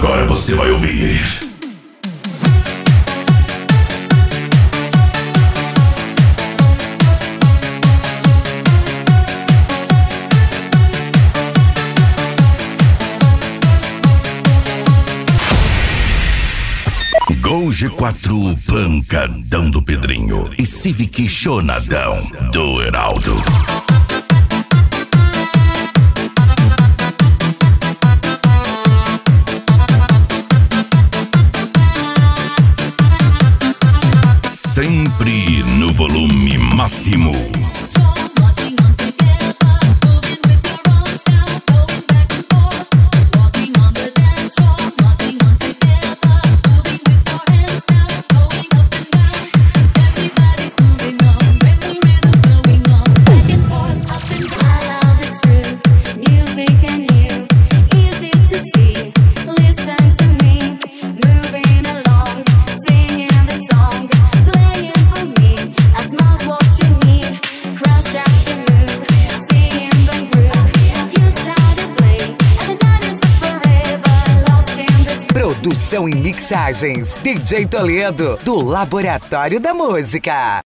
Agora você vai ouvir. Gol G4 Pancadão do Pedrinho e Civic Chonadão do Heraldo. Sempre no volume máximo. Produção e mixagens DJ Toledo, do Laboratório da Música.